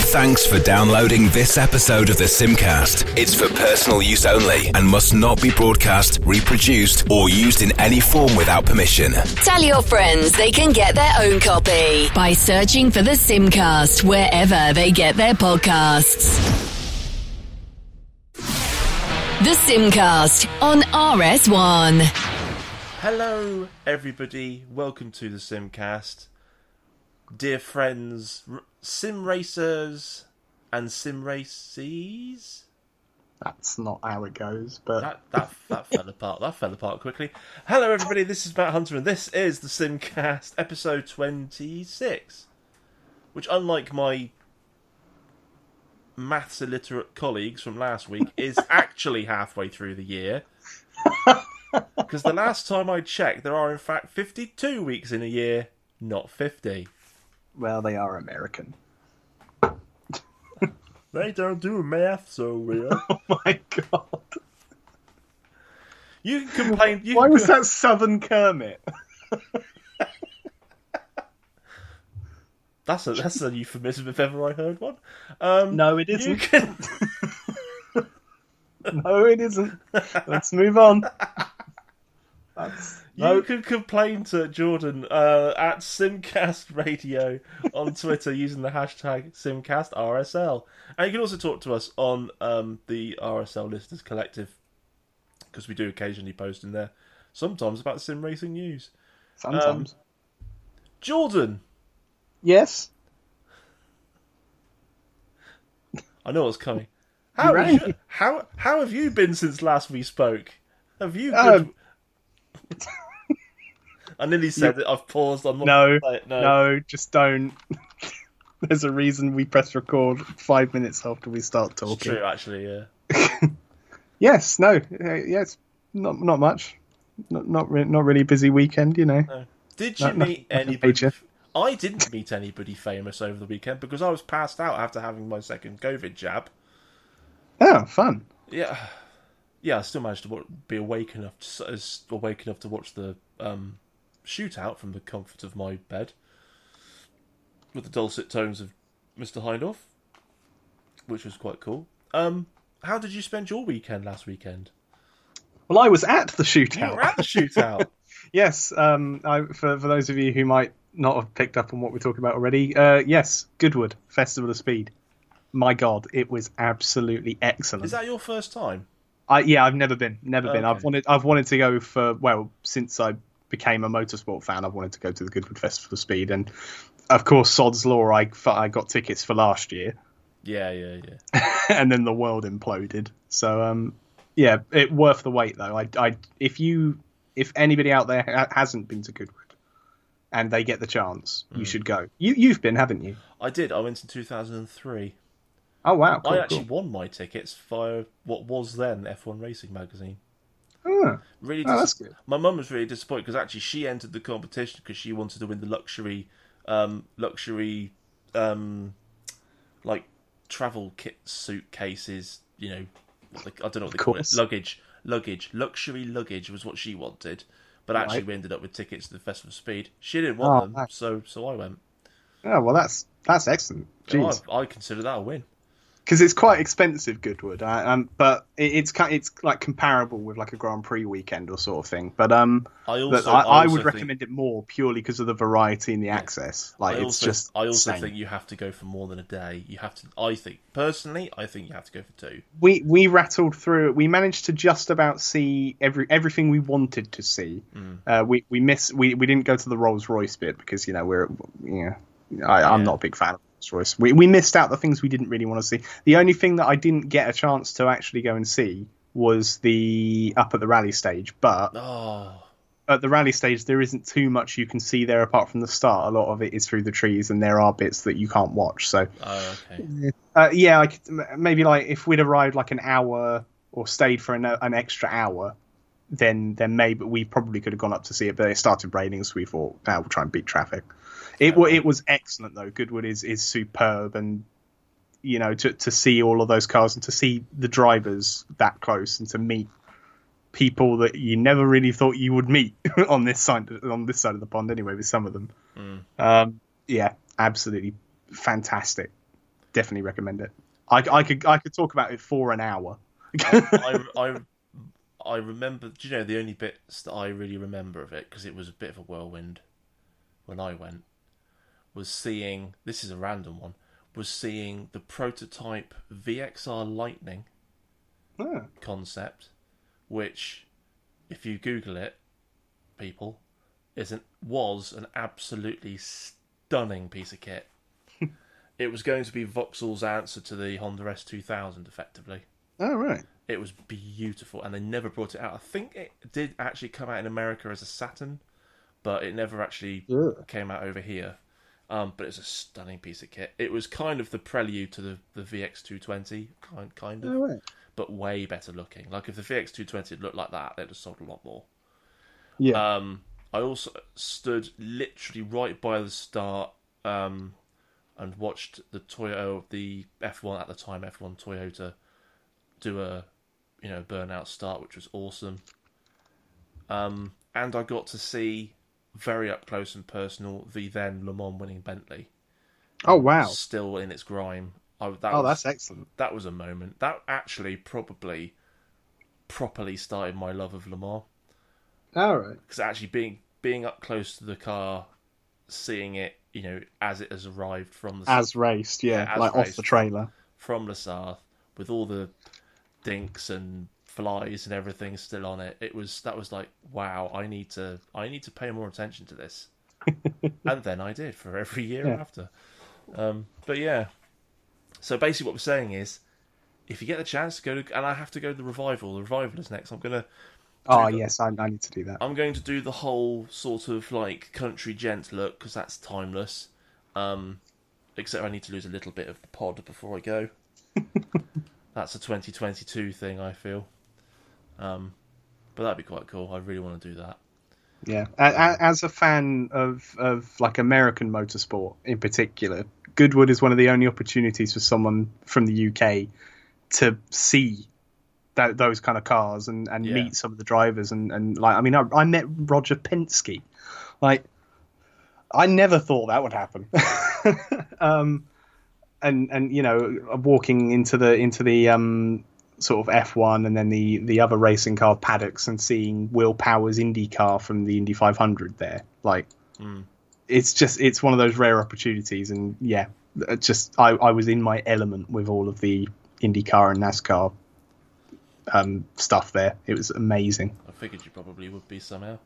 Thanks for downloading this episode of the Simcast. It's for personal use only and must not be broadcast, reproduced, or used in any form without permission. Tell your friends they can get their own copy by searching for the Simcast wherever they get their podcasts. The Simcast on RS1. Hello, everybody. Welcome to the Simcast. Dear friends, sim racers and sim racees. That's not how it goes, but that fell apart. That fell apart quickly. Hello, everybody. This is Matt Hunter, and this is the Simcast, episode 26. Which, unlike my maths illiterate colleagues from last week, is actually halfway through the year. Because the last time I checked, there are in fact 52 weeks in a year, not 50. well, they are American. They don't do math so well. Oh my god! You can complain. Why was that Southern Kermit? That's a euphemism if ever I heard one. No, it isn't. You can... No, it isn't. Let's move on. You can complain to Jordan at Simcast Radio on Twitter using the hashtag SimcastRSL. And you can also talk to us on the RSL Listeners Collective, because we do occasionally post in there, sometimes about sim racing news. Sometimes. Jordan! Yes? I know what's coming. How have you been since last we spoke? Have you... I nearly said it. I've paused. I'm not No, say it. no, just don't. There's a reason we press record 5 minutes after we start talking. It's true, actually, yeah. Yes, no, yes, not much. Not really a busy weekend, you know. No. Did you meet anybody? major. I didn't meet anybody famous over the weekend because I was passed out after having my second COVID jab. Oh, fun. Yeah, I still managed to be awake enough to watch the shootout from the comfort of my bed with the dulcet tones of Mr. Hindorf, which was quite cool. How did you spend your weekend last weekend? Well, I was at the shootout. You were at the shootout. Yes, for those of you who might not have picked up on what we're talking about already, yes, Goodwood Festival of Speed. My God, it was absolutely excellent. Is that your first time? Yeah, I've never been. Okay. I've wanted to go since I became a motorsport fan. I've wanted to go to the Goodwood Festival of Speed, and of course, Sod's Law. I got tickets for last year. Yeah. And then the world imploded. So, yeah, it worth the wait though. If anybody out there hasn't been to Goodwood and they get the chance, you should go. You've been, haven't you? I did. I went in 2003. Oh wow! Cool, I actually won my tickets via what was then F1 Racing magazine. Oh, Really, that's good. My mum was really disappointed because actually she entered the competition because she wanted to win the luxury, like travel kit suitcases. You know, I don't know what they call it. Luxury luggage was what she wanted. But actually, we ended up with tickets to the Festival of Speed. She didn't want them, so I went. Oh well, that's excellent. Jeez. I consider that a win. Because it's quite expensive, Goodwood, but it's like comparable with like a Grand Prix weekend or sort of thing. But I would recommend it more purely because of the variety and the access. Like I also think you have to go for more than a day. You have to. I think you have to go for 2. We rattled through it. We managed to just about see everything we wanted to see. We didn't go to the Rolls Royce bit because I'm not a big fan of Rolls Royce. We missed out the things we didn't really want to see. The only thing that I didn't get a chance to actually go and see was up at the rally stage. But at the rally stage, there isn't too much you can see there apart from the start. A lot of it is through the trees, and there are bits that you can't watch. So, I could, maybe like if we'd arrived like an hour or stayed for an extra hour, then maybe we probably could have gone up to see it. But it started raining, so we thought, we'll try and beat traffic. It was excellent though. Goodwood is superb, and to see all of those cars and to see the drivers that close and to meet people that you never really thought you would meet on this side of the pond anyway with some of them. Yeah, absolutely fantastic. definitely recommend it. I could talk about it for an hour. I remember. Do you know the only bits that I really remember of it, because it was a bit of a whirlwind when I went, was seeing. This is a random one. Was seeing the prototype VXR Lightning concept, which, if you Google it, people, was an absolutely stunning piece of kit. It was going to be Vauxhall's answer to the Honda S2000, effectively. Oh, right. It was beautiful, and they never brought it out. I think it did actually come out in America as a Saturn, but it never actually came out over here. But it's a stunning piece of kit. It was kind of the prelude to the VX220, kind of, Oh, right. but way better looking. Like, if the VX220 had looked like that, they'd have sold a lot more. Yeah. I also stood literally right by the start and watched the F1 at the time, F1 Toyota, do a burnout start, which was awesome. And I got to see very up close and personal the then Le Mans winning Bentley. Oh, wow. Still in its grime. That's excellent. That was a moment. That actually probably properly started my love of Le Mans. All right. Because actually being up close to the car, seeing it, as it has arrived from the... As raced, off the trailer. From Lasarth, with all the dinks and flies and everything still on it. That was like, wow, I need to pay more attention to this. And then I did for every year after. But yeah. So basically what we're saying is, if you get the chance to go to... And I have to go to the Revival. The Revival is next. I'm going to... yes, I need to do that. I'm going to do the whole sort of like country gent look, because that's timeless. Except I need to lose a little bit of the pod before I go. That's a 2022 thing, I feel. But that'd be quite cool. I really want to do that. Yeah, as a fan of like American motorsport in particular, Goodwood is one of the only opportunities for someone from the UK to see those kind of cars and meet some of the drivers and like, I mean, I met Roger Penske. Like, I never thought that would happen. And walking into the sort of F1 and then the other racing car paddocks and seeing Will Power's Indy car from the Indy 500 there, like, it's one of those rare opportunities. And I was in my element with all of the IndyCar and NASCAR stuff there. It was amazing. I figured you probably would be somehow.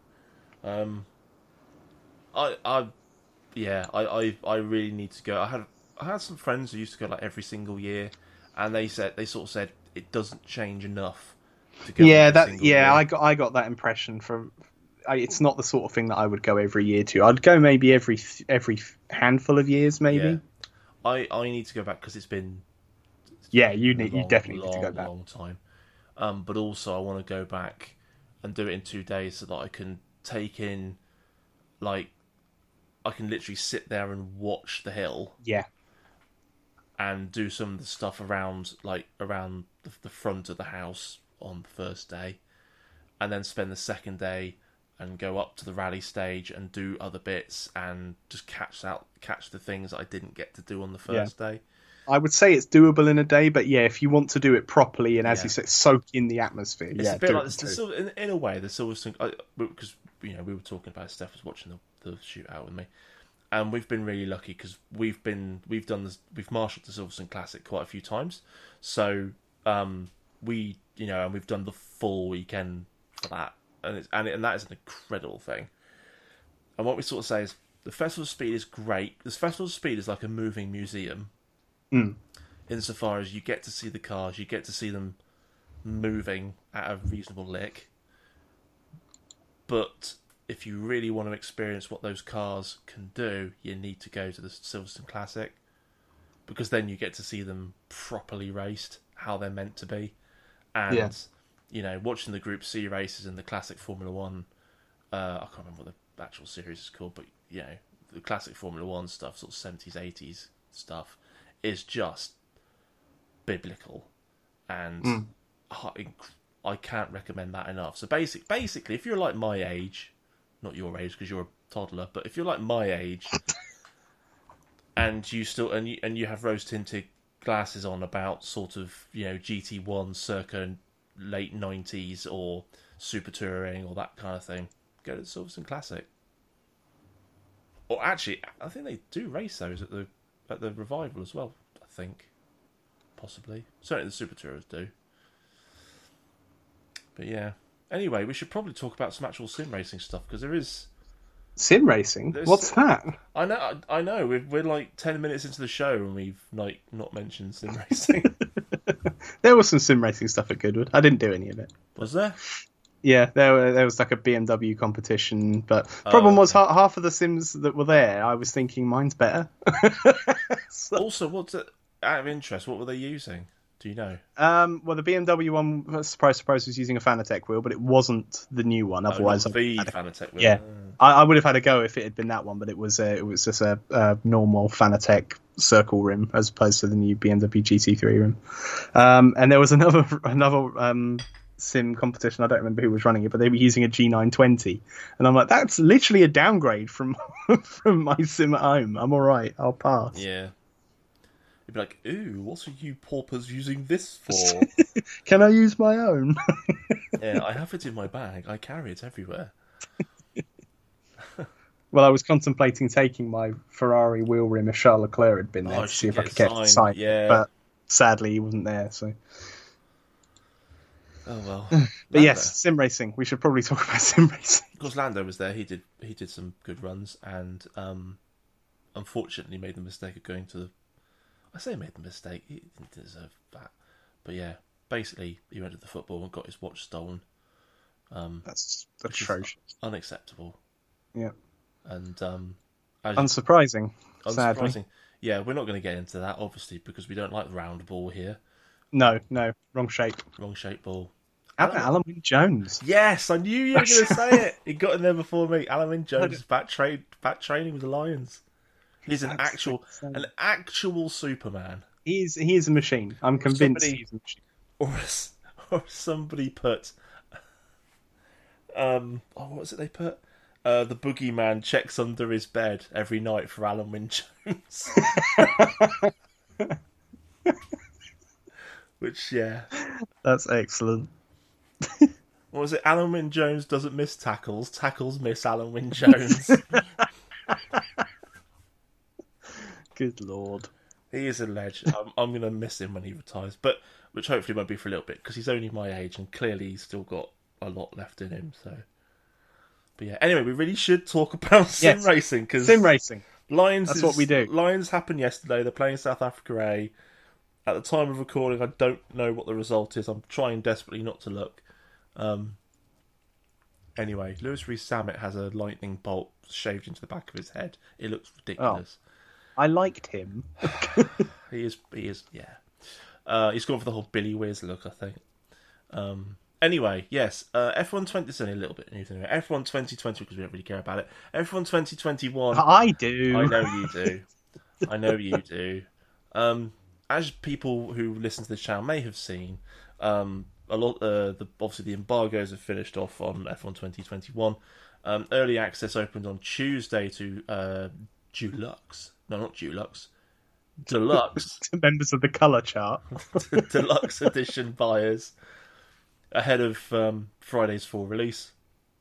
I really need to go. I had some friends who used to go like every single year, and they sort of said it doesn't change enough to go. Year. I got that impression from. It's not the sort of thing that I would go every year to. I'd go maybe every handful of years, maybe. Yeah. I need to go back because it's been. Yeah, you definitely need to go back. Long time. But also I want to go back and do it in 2 days so that I can take in, like, I can literally sit there and watch the hill. Yeah. And do some of the stuff around the front of the house on the first day, and then spend the second day and go up to the rally stage and do other bits and just catch the things that I didn't get to do on the first day. I would say it's doable in a day, but if you want to do it properly and, as you said, soak in the atmosphere, it's a bit like in a way the Silverstone, because we were talking about Steph was watching the shootout with me, and we've been really lucky because we've marshalled the Silverstone Classic quite a few times, so and we've done the full weekend for that, and that is an incredible thing. And what we sort of say is the Festival of Speed is great. This Festival of Speed is like a moving museum. Insofar as you get to see the cars, you get to see them moving at a reasonable lick. But if you really want to experience what those cars can do, you need to go to the Silverstone Classic, because then you get to see them properly raced, how they're meant to be. And watching the Group C races in the Classic Formula 1, I can't remember what the actual series is called, but the Classic Formula 1 stuff, sort of 70s, 80s stuff, is just biblical, and I can't recommend that enough. So basically, if you're like my age, not your age because you're a toddler, but if you're like my age, and you still and you have rose tinted glasses on about sort of, GT1 circa late 90s or Super Touring or that kind of thing, go to the Silverstone Classic. Or actually, I think they do race those at the Revival as well, I think. Possibly. Certainly the Super Tourers do. But yeah. Anyway, we should probably talk about some actual sim racing stuff, because there is... Sim racing? What's that? I know. We're like 10 minutes into the show and we've not mentioned sim racing. There was some sim racing stuff at Goodwood. I didn't do any of it. Was there? Yeah, there was like a BMW competition, but problem was half of the sims that were there, I was thinking mine's better. Also, out of interest, what were they using? Do you know? Well, the BMW one, surprise, was using a Fanatec wheel, but it wasn't the new one. Otherwise, the Fanatec wheel. Yeah, I would have had a go if it had been that one, but it was just a normal Fanatec circle rim as opposed to the new BMW GT3 rim. And there was another sim competition. I don't remember who was running it, but they were using a G920, and I'm like, that's literally a downgrade from my sim at home. I'm all right. I'll pass. Yeah. You'd be like, ooh, what are you paupers using this for? Can I use my own? Yeah, I have it in my bag. I carry it everywhere. Well, I was contemplating taking my Ferrari wheel rim if Charles Leclerc had been there to see if I could get it signed. Yeah. But sadly, he wasn't there. So. Oh well. But yes, sim racing. We should probably talk about sim racing. Of course, Lando was there. He did some good runs, and unfortunately made the mistake of going to the... I say made the mistake. He didn't deserve that. But yeah, basically, he went to the football and got his watch stolen. That's atrocious. Unacceptable. Yeah. And unsurprising. Sadly. Yeah, we're not going to get into that, obviously, because we don't like the round ball here. No, wrong shape. Wrong shape ball. How about Alan Wynne-Jones? Yes, I knew you were going to say it. He got in there before me. Alan Wynne-Jones is back training with the Lions. He's an actual Superman. He is a machine. I'm convinced he's a machine. Or somebody put, what was it they put? The boogeyman checks under his bed every night for Alan Wynne-Jones. Which, yeah. That's excellent. What was it? Alan Wynne-Jones doesn't miss tackles. Tackles miss Alan Wynne-Jones. Good lord. He is a legend. I'm going to miss him when he retires, which hopefully won't be for a little bit, because he's only my age and clearly he's still got a lot left in him. So, but yeah. Anyway, we really should talk about sim racing, because sim racing. That's what we do. Lions happened yesterday. They're playing South Africa A. At the time of recording, I don't know what the result is. I'm trying desperately not to look. Anyway, Lewis Rees-Zammit has a lightning bolt shaved into the back of his head. It looks ridiculous. Oh, I liked him. He is, yeah. He's gone for the whole Billy Whiz look, I think. Anyway, yes, F1 20 is only a little bit news anyway. F1 2020, because we don't really care about it. F1 2021. I do. I know you do. As people who listen to this channel may have seen, obviously the embargoes have finished off on F1 2021. Early access opened on Tuesday to Deluxe. No, not Deluxe. Deluxe. Members of the colour chart. Deluxe edition buyers ahead of Friday's full release.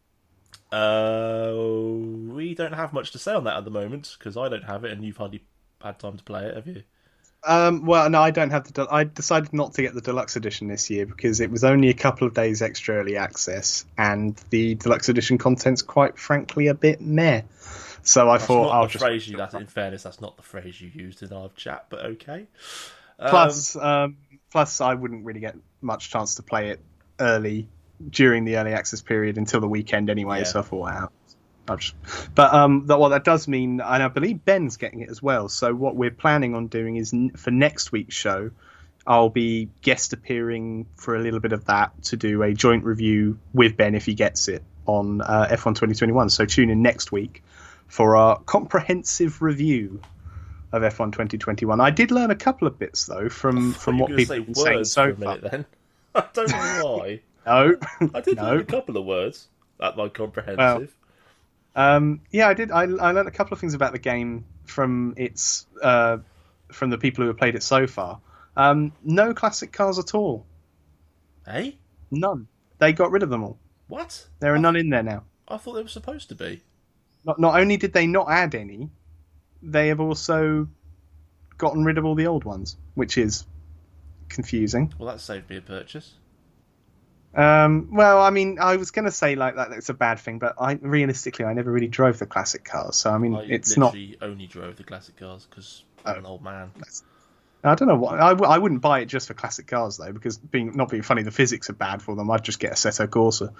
We don't have much to say on that at the moment, because I don't have it and you've hardly had time to play it, have you? Well, no, I don't have I decided not to get the deluxe edition this year because it was only a couple of days extra early access, and the deluxe edition content's quite frankly a bit meh. So I thought I'll just. In fairness, that's not the phrase you used in our chat, but okay. Plus, I wouldn't really get much chance to play it early during the early access period until the weekend anyway. Yeah. So I thought, what that does mean, and I believe Ben's getting it as well. So what we're planning on doing is for next week's show, I'll be guest appearing for a little bit of that to do a joint review with Ben if he gets it on F1 2021. So tune in next week for our comprehensive review of F1 2021. I did learn a couple of bits though from what people have been saying so far. Then. I don't know why. No, I did learn a couple of words at my comprehensive. Yeah, I did. I learned a couple of things about the game from its from the people who have played it so far. No classic cars at all. Eh? None. They got rid of them all. What? There are none in there now. I thought they were supposed to be. Not only did they not add any, they have also gotten rid of all the old ones, which is confusing. Well, that saved me a purchase. Well, I mean, I was going to say like that it's a bad thing, but realistically, I never really drove the classic cars, so I mean, it's not. I only drove the classic cars because I'm an old man. I don't know what I wouldn't buy it just for classic cars though, because not being funny, the physics are bad for them. I'd just get a Assetto Corsa.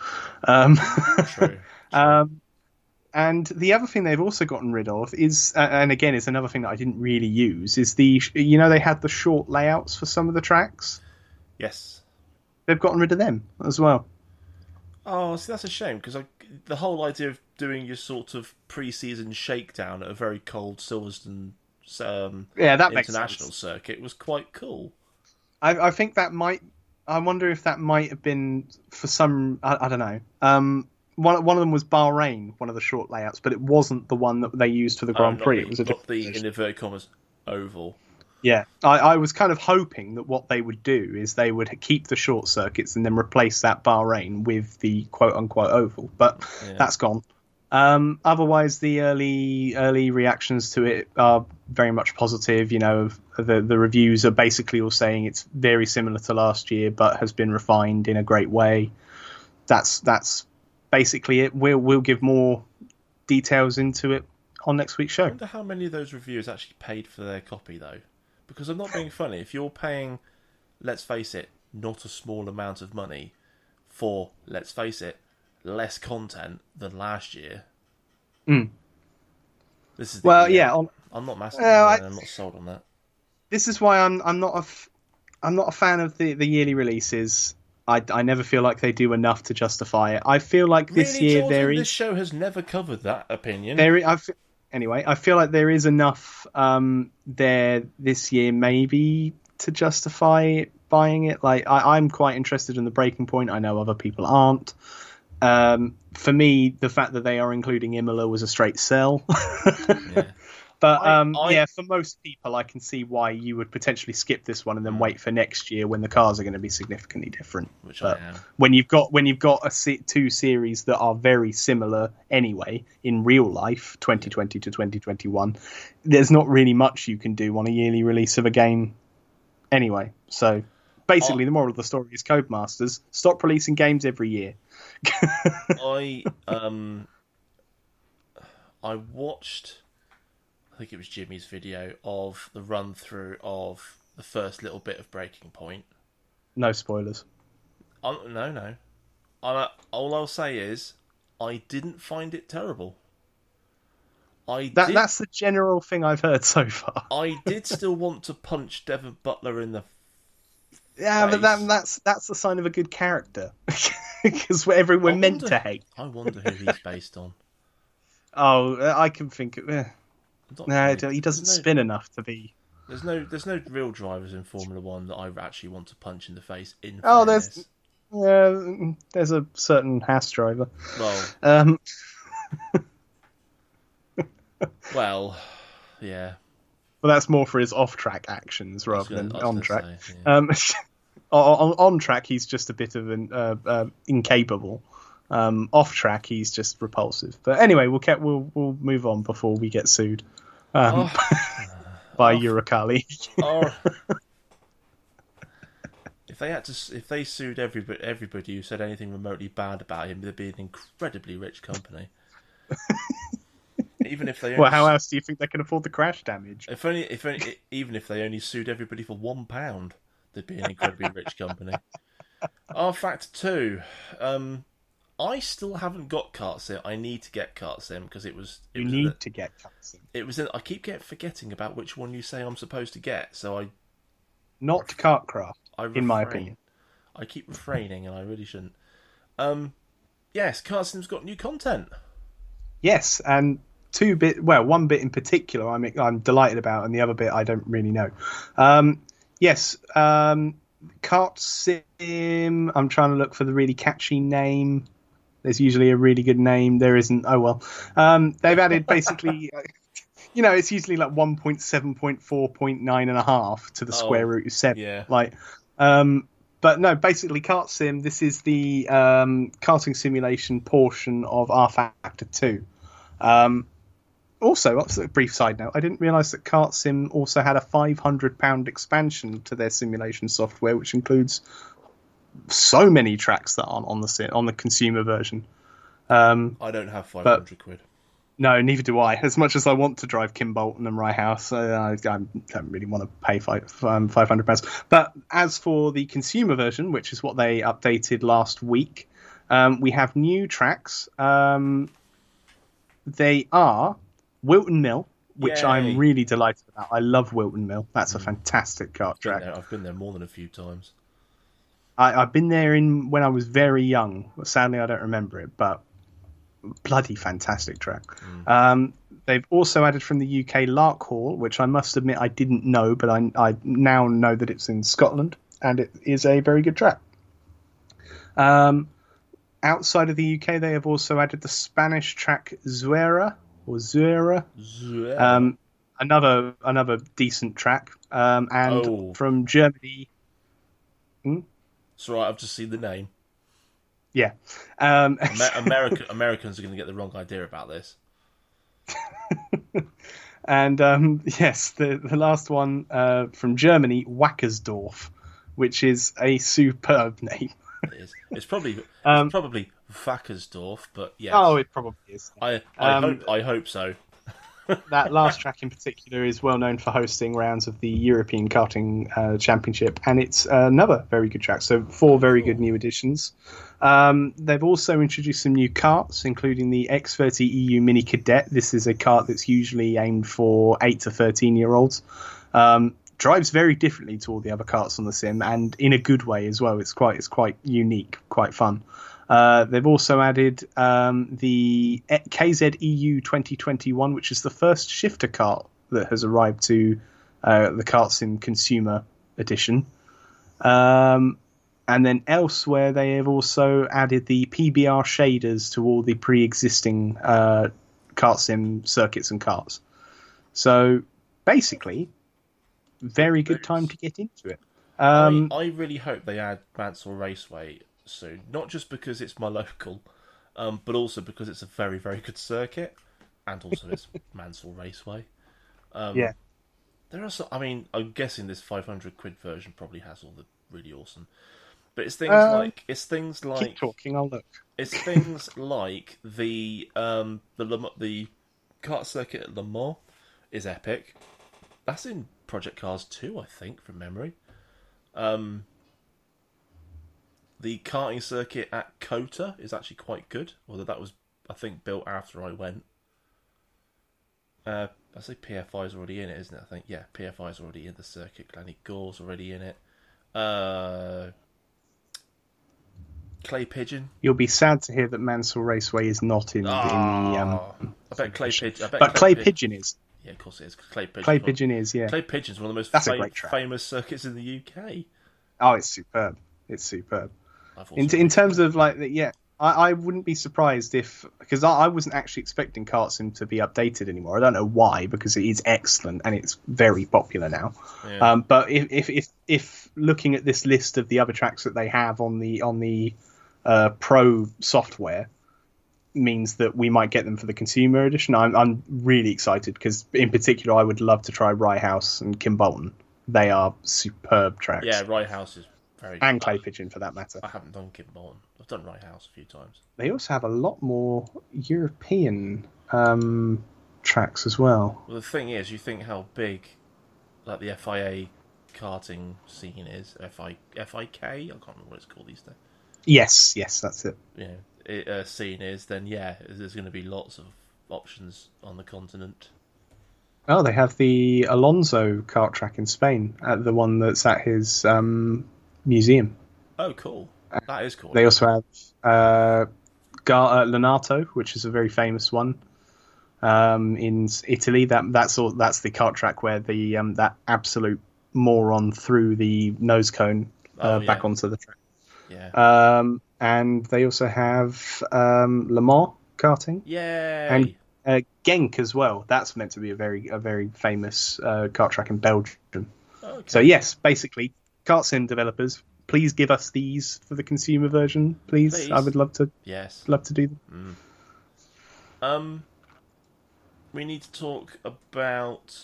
True. And the other thing they've also gotten rid of is, and again, it's another thing that I didn't really use, is they had the short layouts for some of the tracks. Yes. They've gotten rid of them as well. Oh, see, that's a shame, because the whole idea of doing your sort of pre-season shakedown at a very cold Silverstone that makes international sense. circuit was quite cool. I think that might. I wonder if that might have been for some. I don't know. One of them was Bahrain, one of the short layouts, but it wasn't the one that they used for the Grand Prix. It was not the in inverted commas oval. Yeah, I was kind of hoping that what they would do is they would keep the short circuits and then replace that Bahrain with the quote-unquote oval, but that's gone. Otherwise, the early reactions to it are very much positive. You know, the reviews are basically all saying it's very similar to last year, but has been refined in a great way. That's basically it. We'll give more details into it on next week's show. I wonder how many of those reviewers actually paid for their copy, though. Because I'm not being funny. If you're paying, let's face it, not a small amount of money for, let's face it, less content than last year. This is I'm not massively. I'm not sold on that. This is why I'm not a fan of the yearly releases. I never feel like they do enough to justify it. I feel like this year Jordan, this show has never covered that opinion. Anyway, I feel like there is enough there this year maybe to justify buying it. Like I'm quite interested in the Breaking Point. I know other people aren't. For me, the fact that they are including Imola was a straight sell. Yeah. But for most people, I can see why you would potentially skip this one and then wait for next year when the cars are going to be significantly different. Which I am. When you've got two series that are very similar anyway in real life, 2020 to 2021, there's not really much you can do on a yearly release of a game anyway. So basically, the moral of the story is Codemasters, stop releasing games every year. I watched, I think it was Jimmy's video of the run through of the first little bit of Breaking Point. No spoilers. No. All I'll say is I didn't find it terrible. That's the general thing I've heard so far. I did still want to punch Devon Butler in the face. But that's the sign of a good character. Because we're meant to hate. I wonder who he's based on. Oh, I can think of. He doesn't spin enough to be. There's no real drivers in Formula One that I actually want to punch in the face. There's a certain Haas driver. Well, well, yeah. Well, that's more for his off-track actions rather than on-track. Say, yeah. On track, he's just a bit of an incapable. Off track, he's just repulsive. But anyway, we'll move on before we get sued by Uralkali. If they sued everybody who said anything remotely bad about him, they'd be an incredibly rich company. Even if they how else do you think they can afford the crash damage? Even if they only sued everybody for £1. They'd be an incredibly rich company. Fact 2. I still haven't got Kart Sim. I need to get Kart Sim because it was. You need to get Kart Sim. It was. I keep forgetting about which one you say I'm supposed to get. So not Kartcraft. In my opinion, I keep refraining, and I really shouldn't. Yes, Kart Sim's got new content. Yes, and one bit in particular I'm delighted about, and the other bit I don't really know. Yes, Kart Sim. I'm trying to look for the really catchy name. There's usually a really good name. There isn't. Oh well. They've added basically. it's usually like 1.7.4.9.5 to the square root of 7. Yeah. But no, basically Kart Sim, this is the karting simulation portion of R Factor 2. Also, a brief side note, I didn't realise that Kart Sim also had a £500 expansion to their simulation software, which includes so many tracks that aren't on the consumer version. I don't have 500 quid. No, neither do I. As much as I want to drive Kim Bolton and Rye House, I don't really want to pay £500. But as for the consumer version, which is what they updated last week, we have new tracks. They are Wilton Mill, which Yay. I'm really delighted about. I love Wilton Mill. That's a fantastic kart track. I've been there more than a few times. I've been there when I was very young. Sadly, I don't remember it, but bloody fantastic track. They've also added from the UK Larkhall, which I must admit I didn't know, but I now know that it's in Scotland, and it is a very good track. Outside of the UK, they have also added the Spanish track Zuera. Another decent track. And from Germany... It's all right, I've just seen the name. Yeah. Americans are going to get the wrong idea about this. And yes, the last one from Germany, Wackersdorf, which is a superb name. It is. It's probably Wackersdorf, but yes. Oh, it probably is. I hope so. That last track in particular is well known for hosting rounds of the European Karting Championship, and it's another very good track. So 4 very good new additions. They've also introduced some new karts, including the X30 EU Mini Cadet. This is a kart that's usually aimed for 8 to 13-year-olds. Drives very differently to all the other karts on the sim, and in a good way as well. It's quite unique, quite fun. They've also added the KZ EU 2021, which is the first shifter kart that has arrived to the Kart Sim Consumer Edition. And then elsewhere, they have also added the PBR shaders to all the pre-existing Kart Sim circuits and karts. So basically, very good time to get into it. I really hope they add Mansell Raceway soon, not just because it's my local, but also because it's a very, very good circuit, and also it's Mansell Raceway. Yeah. There are I'm guessing this 500 quid version probably has all the really awesome, but it's things like keep talking, I'll look. It's things like the kart circuit at Le Mans is epic. That's in Project Cars 2, I think, from memory. The karting circuit at COTA is actually quite good, although that was, I think, built after I went. I say PFI's already in it, isn't it? I think, yeah, PFI's already in the circuit. Glenny Gore's already in it. Clay Pigeon. You'll be sad to hear that Mansell Raceway is not in the... I bet Clay Pigeon... But Clay Pigeon is. Yeah, of course it is. Clay Pigeon is, yeah. Clay Pigeon's one of the most famous circuits in the UK. Oh, it's superb. It's superb. In terms of, I wouldn't be surprised if... Because I wasn't actually expecting Kart Sim to be updated anymore. I don't know why, because it is excellent and it's very popular now. Yeah. But if looking at this list of the other tracks that they have on the Pro software means that we might get them for the consumer edition, I'm really excited, because in particular I would love to try Rye House and Kim Bolton. They are superb tracks. Yeah, Rye House is very good. And Clay Pigeon, for that matter. I haven't done Kim Bolton. I've done Rye House a few times. They also have a lot more European tracks as well. Well, the thing is, you think how big like the FIA karting scene is. FIK? I can't remember what it's called these days. Yes, that's it. Yeah, scene is, then yeah, there's going to be lots of options on the continent. Oh, they have the Alonso kart track in Spain, the one that's at his museum. Oh, cool. That is cool. They also have Lonato, which is a very famous one in Italy. That's the kart track where the that absolute moron threw the nose cone back onto the track. Yeah. And they also have Le Mans karting. Yay! Genk as well. That's meant to be a very famous kart track in Belgium. Okay. So yes, basically, kart sim developers, please give us these for the consumer version, please. I would love to. Yes. Love to do them. We need to talk about.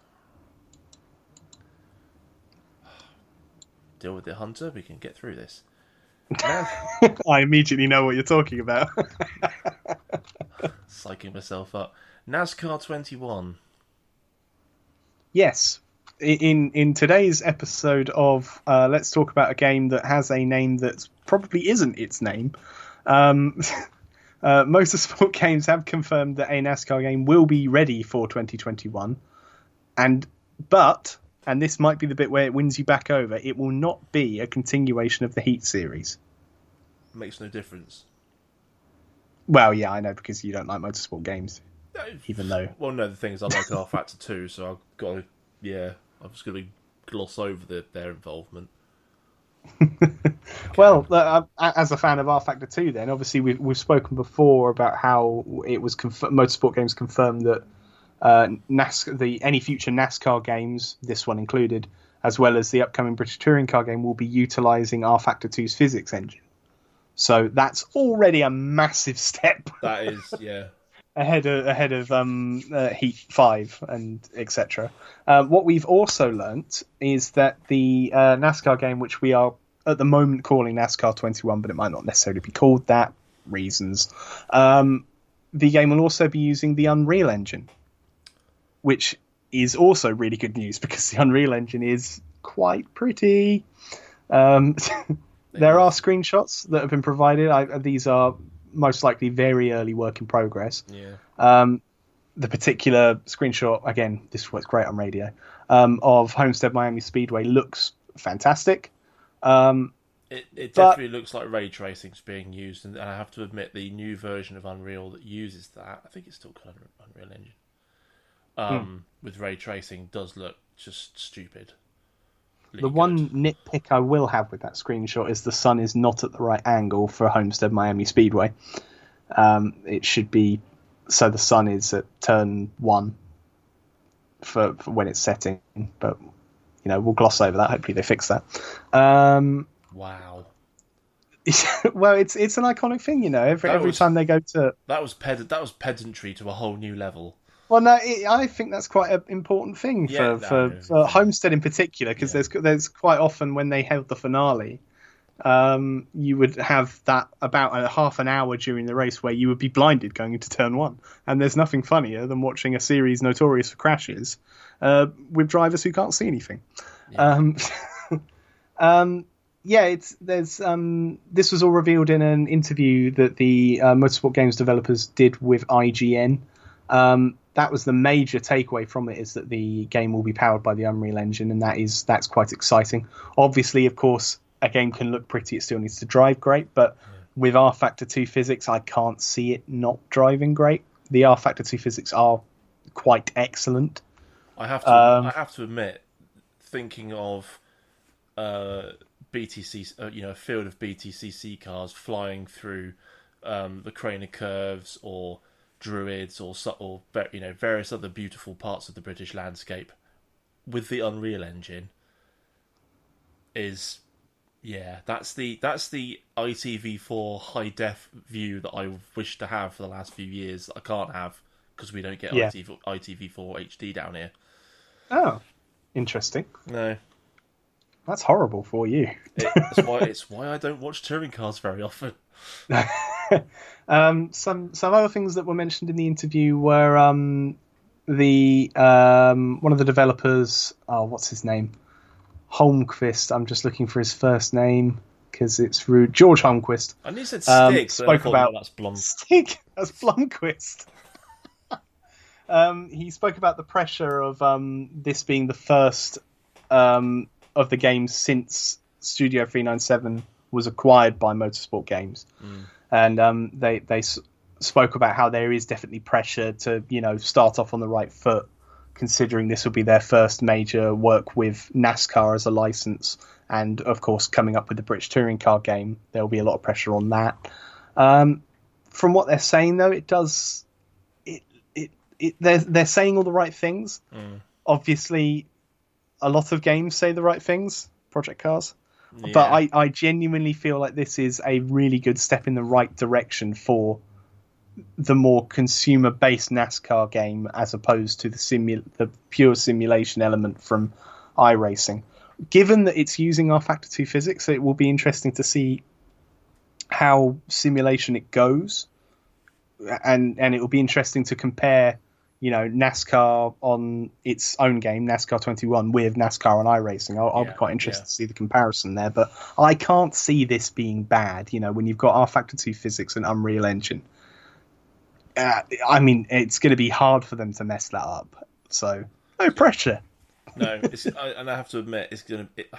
Deal with the Hunter. We can get through this. I immediately know what you're talking about. Psyching myself up. NASCAR 21. Yes. In today's episode of Let's Talk About a Game that has a name that probably isn't its name, Motorsport Games have confirmed that a NASCAR game will be ready for 2021. But this might be the bit where it wins you back over, it will not be a continuation of the Heat series. Makes no difference. Well, yeah, I know, because you don't like motorsport games. Even though... Well, no, the thing is, I like R Factor 2, so I've got to... Yeah, I was going to gloss over their involvement. Well, as a fan of R Factor 2, then, obviously we've spoken before about how it was Motorsport Games confirmed that any future NASCAR games, this one included, as well as the upcoming British Touring Car game, will be utilising R Factor 2's physics engine. So that's already a massive step. That is, yeah. ahead of Heat 5 and etc. What we've also learnt is that the NASCAR game, which we are at the moment calling NASCAR 21, but it might not necessarily be called that, reasons, the game will also be using the Unreal Engine, which is also really good news because the Unreal Engine is quite pretty. There are screenshots that have been provided. These are most likely very early work in progress. Yeah. The particular screenshot, again, this is what's great on radio, of Homestead Miami Speedway looks fantastic. It definitely looks like ray tracing's being used, and I have to admit the new version of Unreal that uses that, I think it's still called Unreal Engine, with ray tracing does look just stupid. The one nitpick I will have with that screenshot is the sun is not at the right angle for Homestead Miami Speedway. It should be so the sun is at turn 1 for when it's setting, but we'll gloss over that. Hopefully they fix that. Wow. Well, it's an iconic thing, every time they go to... That was pedantry to a whole new level. Well, no, I think that's quite an important thing for Homestead in particular, because there's quite often when they held the finale, you would have that about a half an hour during the race where you would be blinded going into turn 1, and there's nothing funnier than watching a series notorious for crashes with drivers who can't see anything. Yeah. This was all revealed in an interview that the Motorsport Games developers did with IGN. That was the major takeaway from it, is that the game will be powered by the Unreal Engine, and that's quite exciting. Obviously, of course, a game can look pretty, it still needs to drive great, but with R Factor 2 physics, I can't see it not driving great. The R Factor 2 physics are quite excellent. I have to admit, thinking of BTC, a field of BTCC cars flying through the Craner Curves or Druids or various other beautiful parts of the British landscape with the Unreal Engine is that's the ITV4 high def view that I wish to have for the last few years that I can't have because we don't get ITV4 HD down here. Oh, interesting. No, that's horrible for you. It's why I don't watch touring cars very often. Some other things that were mentioned in the interview were the one of the developers. Oh, what's his name? Holmquist. I'm just looking for his first name because it's rude. George Holmquist. I knew you said Stig. Spoke about that's Blom. Stig. That's Blomquist. He spoke about the pressure of this being the first of the games since Studio 397 was acquired by Motorsport Games. And they spoke about how there is definitely pressure to start off on the right foot, considering this will be their first major work with NASCAR as a license, and of course coming up with the British Touring Car game, there will be a lot of pressure on that. From what they're saying though, they're saying all the right things. Obviously, a lot of games say the right things, Project Cars. Yeah. But I genuinely feel like this is a really good step in the right direction for the more consumer-based NASCAR game, as opposed to the pure simulation element from iRacing. Given that it's using rFactor 2 physics, it will be interesting to see how simulation it goes, and it will be interesting to compare, NASCAR on its own game, NASCAR 21, with NASCAR on iRacing. I'll be quite interested to see the comparison there, but I can't see this being bad. When you've got rFactor 2 physics and Unreal Engine, it's going to be hard for them to mess that up. So no pressure. No, and I have to admit, it's going to.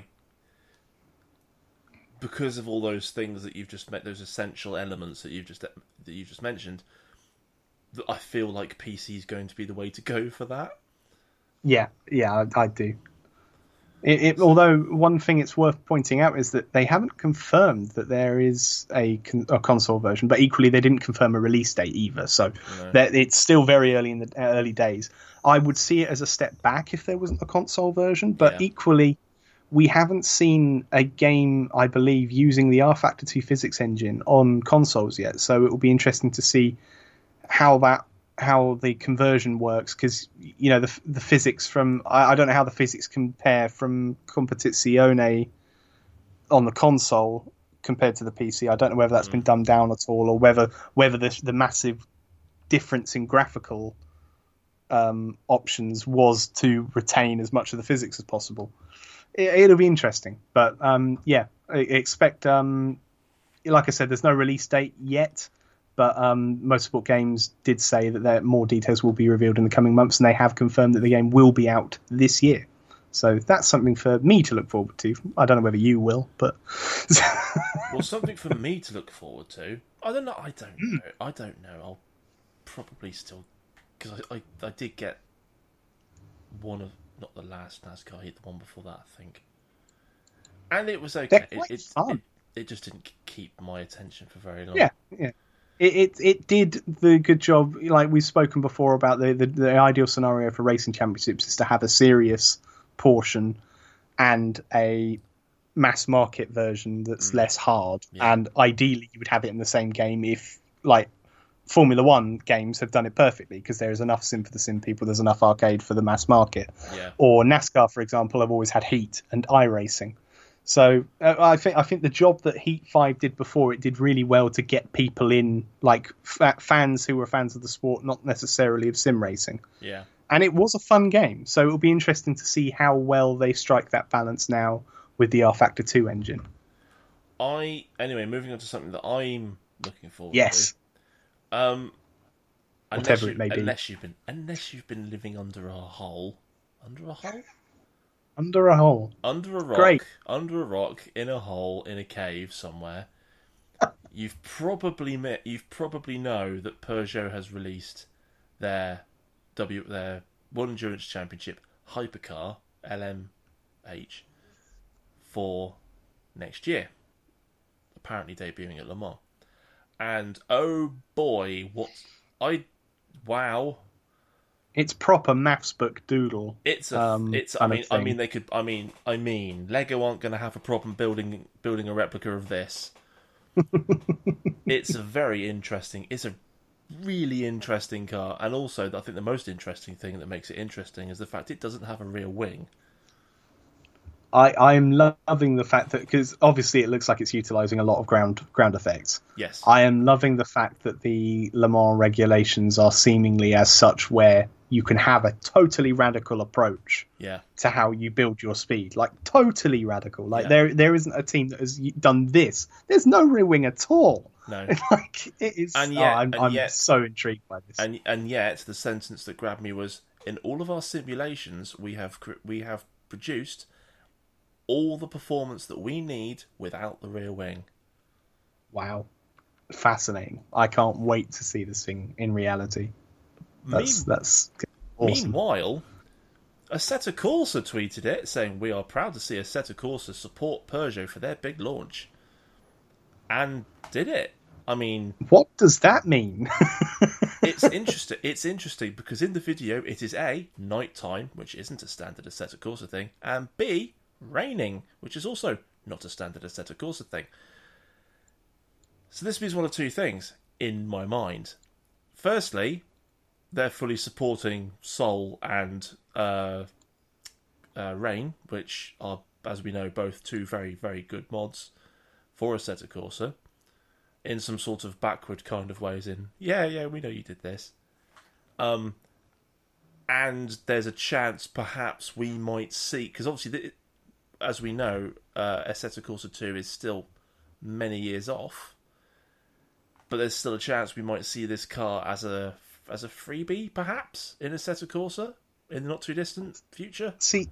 Because of all those things that you've just met, those essential elements that you've just mentioned, that I feel like PC is going to be the way to go for that. Yeah, I do. Although one thing it's worth pointing out is that they haven't confirmed that there is a console version, but equally they didn't confirm a release date either. So it's still very early in the early days. I would see it as a step back if there wasn't a console version, but equally, we haven't seen a game, I believe, using the rFactor 2 physics engine on consoles yet. So it will be interesting to see how the conversion works, because the physics from I don't know how the physics compare from Competizione on the console compared to the PC. I don't know whether that's been dumbed down at all, or whether the massive difference in graphical options was to retain as much of the physics as possible. It'll be interesting, but expect. Like I said, there's no release date yet, but Motorsport Games did say that more details will be revealed in the coming months, and they have confirmed that the game will be out this year. So that's something for me to look forward to. I don't know whether you will, but well, something for me to look forward to. I don't know. I don't know. I'll probably still, because I did get one of. Not the last NASCAR Heat, the one before that, I think. And it was okay. It just didn't keep my attention for very long. Yeah. It did the good job. Like we've spoken before about the ideal scenario for racing championships is to have a serious portion and a mass market version that's less hard. Yeah. And ideally, you would have it in the same game if, like, Formula One games have done it perfectly, because there is enough sim for the sim people, there's enough arcade for the mass market. Yeah. Or NASCAR, for example, have always had Heat and iRacing. So I think the job that Heat 5 did before, it did really well to get people in, like fans who were fans of the sport, not necessarily of sim racing. Yeah. And it was a fun game, so it'll be interesting to see how well they strike that balance now with the rFactor 2 engine. Anyway, moving on to something that I'm looking forward to. Whatever it may be. Unless you've been living under a hole. Under a hole? Under a hole. Under a rock. Great. Under a rock, in a hole, in a cave somewhere. You've probably know that Peugeot has released their World Endurance Championship Hypercar LMH for next year. Apparently debuting at Le Mans. And oh boy, wow. It's proper maths book doodle. I mean, Lego aren't going to have a problem building a replica of this. It's a really interesting car, and also I think the most interesting thing that makes it interesting is the fact it doesn't have a rear wing. I'm loving the fact that, because obviously it looks like it's utilising a lot of ground effects. Yes. I am loving the fact that the Le Mans regulations are seemingly as such where you can have a totally radical approach to how you build your speed. Like, totally radical. Like, there isn't a team that has done this. There's no rear wing at all. No. Like, it is... I'm so intrigued by this. And yet, the sentence that grabbed me was, in all of our simulations, we have produced all the performance that we need without the rear wing. Wow. Fascinating. I can't wait to see this thing in reality. That's awesome. Meanwhile, Assetto Corsa tweeted it, saying, "We are proud to see Assetto Corsa support Peugeot for their big launch." And did it. I mean, what does that mean? it's interesting. It's interesting because in the video it is A, nighttime, which isn't a standard Assetto Corsa thing, and B, raining, which is also not a standard Assetto Corsa thing. So this means one of two things in my mind. Firstly, they're fully supporting Soul and Rain, which are, as we know, both two very, very good mods for Assetto Corsa, in some sort of backward kind of ways. Yeah, we know you did this. And there's a chance perhaps we might see, because obviously, as we know, Assetto Corsa 2 is still many years off. But there's still a chance we might see this car as a freebie, perhaps, in Assetto Corsa in the not too distant future. See,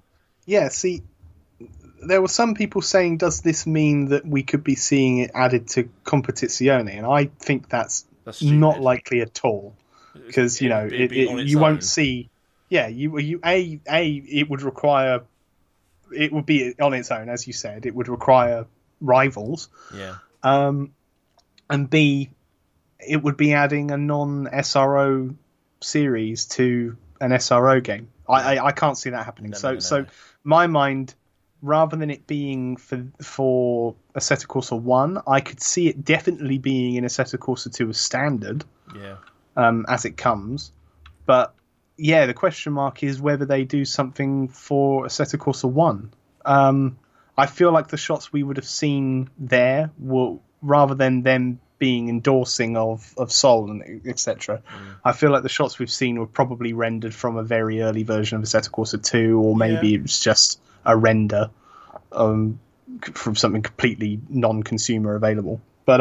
there were some people saying, does this mean that we could be seeing it added to Competizione? And I think that's not likely at all, because you won't see. Yeah, it would require. It would be on its own, as you said. It would require rivals. Yeah. And B, it would be adding a non-SRO series to an SRO game. I can't see that happening. So my mind, rather than it being for Assetto Corsa 1, I could see it definitely being in Assetto Corsa 2 as standard. Yeah. As it comes. But yeah, the question mark is whether they do something for Assetto Corsa 1. I feel like the shots we would have seen there were, rather than them being endorsing of Soul and etc. I feel like the shots we've seen were probably rendered from a very early version of Assetto Corsa 2, or maybe it was just a render from something completely non-consumer available. But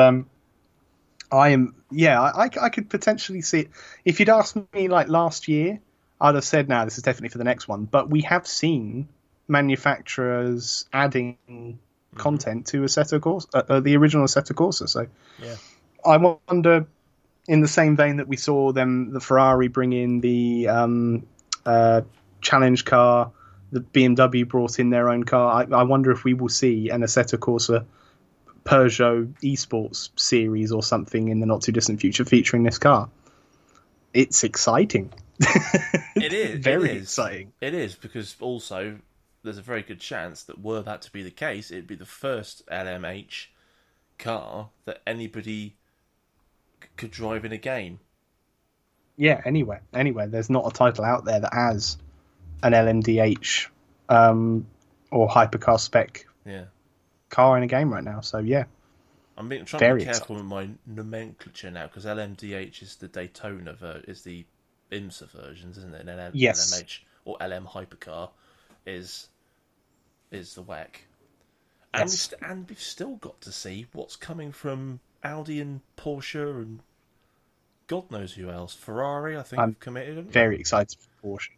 I could potentially see it. If you'd asked me like last year, I'd have said, "No, this is definitely for the next one." But we have seen manufacturers adding content to Assetto Corsa, the original Assetto Corsa. So, yeah, I wonder, in the same vein that we saw the Ferrari bring in the challenge car, the BMW brought in their own car. I wonder if we will see an Assetto Corsa Peugeot esports series or something in the not too distant future featuring this car. It's exciting. It is very exciting. It is, because also there's a very good chance that were that to be the case, it'd be the first LMH car that anybody could drive in a game. Yeah, anywhere. There's not a title out there that has an LMDH or hypercar spec car in a game right now. So yeah, I'm trying to be careful with my nomenclature now, because LMDH is the Daytona is the IMSA versions, isn't it? And yes. LMH or LM hypercar is the WEC. Yes. And we've still got to see what's coming from Audi and Porsche and God knows who else. Ferrari, I think, I'm committed. Very excited for Porsche.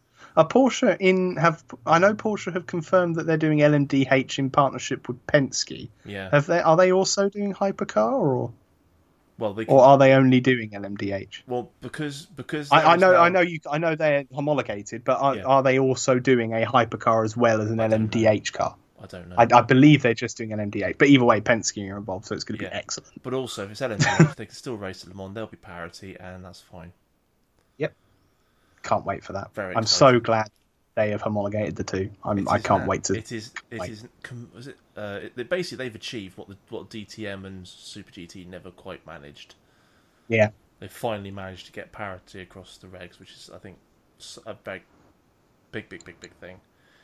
I know Porsche have confirmed that they're doing LMDH in partnership with Penske. Yeah. Are they also doing hypercar, or or are they only doing LMDH? Well, because I know they're homologated, but are they also doing a hypercar as well as an LMDH car? I don't know. I believe they're just doing LMDH, but either way, Penske are involved, so it's going to be excellent. But also, if it's LMDH, they can still race at Le Mans. There'll be parity, and that's fine. Yep. Can't wait for that. I'm so glad they have homologated the two. I can't wait to. Basically, they've achieved what DTM and Super GT never quite managed. Yeah. They finally managed to get parity across the regs, which is, I think, a big thing.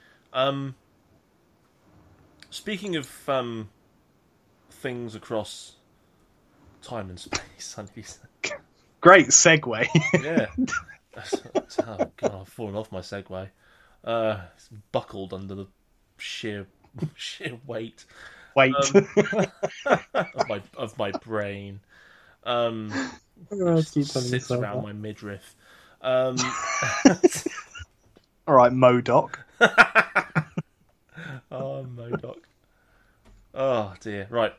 Speaking of things across time and space, great segue. Yeah. Oh God, I've fallen off my segue. It's buckled under the sheer weight of my brain. Sits around my midriff. All right, MODOK. Oh, MODOK. Oh dear. Right.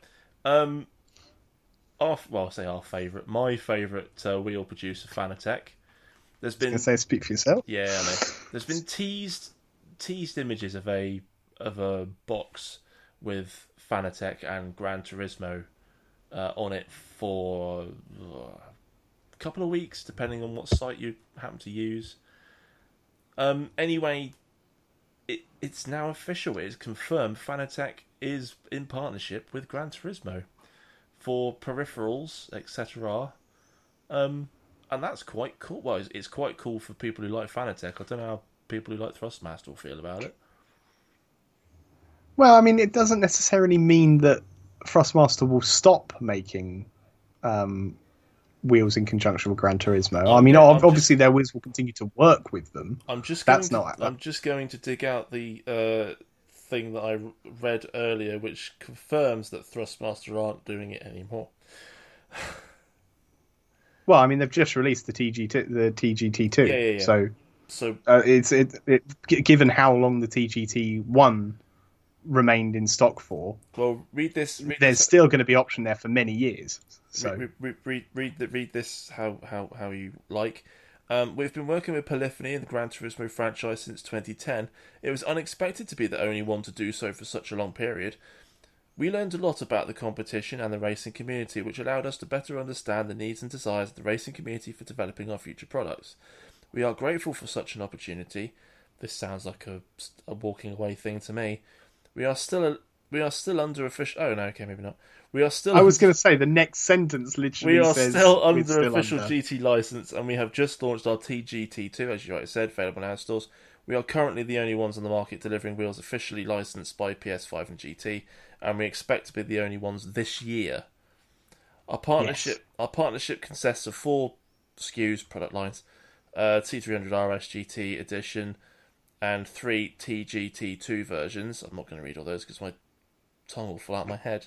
Our favourite. My favourite wheel producer, Fanatec. There's been. I was going to say, speak for yourself. Yeah, I know. There's been teased images of a box with Fanatec and Gran Turismo on it for a couple of weeks, depending on what site you happen to use. Anyway, it's now official. It is confirmed. Fanatec is in partnership with Gran Turismo for peripherals, etc. And that's quite cool. Well, it's quite cool for people who like Fanatec. I don't know how people who like Thrustmaster will feel about it. Well, I mean, it doesn't necessarily mean that Thrustmaster will stop making wheels in conjunction with Gran Turismo. I mean, obviously their wheels will continue to work with them. I'm just going to dig out the thing that I read earlier, which confirms that Thrustmaster aren't doing it anymore. Well, I mean, they've just released the TGT2. Yeah. So it's given how long the TGT1 remained in stock for. Well, there's still going to be option there for many years. So read this how you like. We've been working with Polyphony and the Gran Turismo franchise since 2010. It was unexpected to be the only one to do so for such a long period. We learned a lot about the competition and the racing community, which allowed us to better understand the needs and desires of the racing community for developing our future products. We are grateful for such an opportunity. This sounds like a walking away thing to me. We are still under official. Oh no, okay, maybe not. We are still. I was going to say the next sentence literally says. We are still under official GT license, and we have just launched our TGT2, as you said, available in our stores. We are currently the only ones on the market delivering wheels officially licensed by PS5 and GT, and we expect to be the only ones this year. Our partnership consists of 4 SKUs, product lines, T300 RS GT edition, and 3 TGT2 versions. I'm not going to read all those because my tongue will fall out my head.